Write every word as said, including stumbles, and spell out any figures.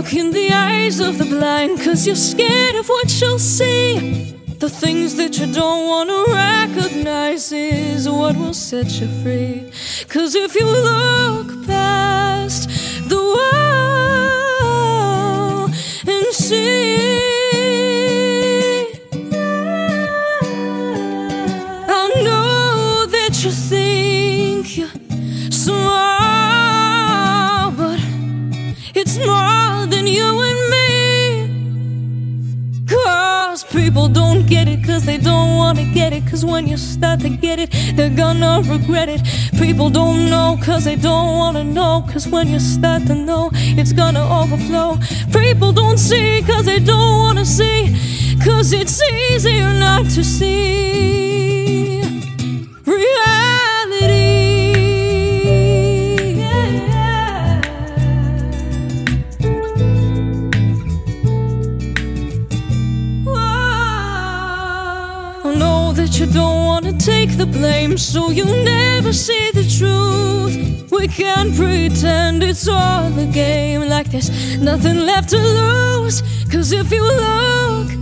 look in the eyes of the blind, 'cause you're scared of what you'll see. The things that you don't want to recognize is what will set you free. 'Cause if you look past the wall and see, I know that you think you're small, but it's more than you and me. 'Cause people don't get it 'cause they don't wanna get it. 'Cause when you start to get it, they're gonna regret it. People don't know 'cause they don't wanna know. 'Cause when you start to know, it's gonna overflow. People don't see 'cause they don't wanna see. 'Cause it's easier not to see reality. That you don't want to take the blame, so you never see the truth. We can't pretend it's all a game, like there's nothing left to lose. 'Cause if you look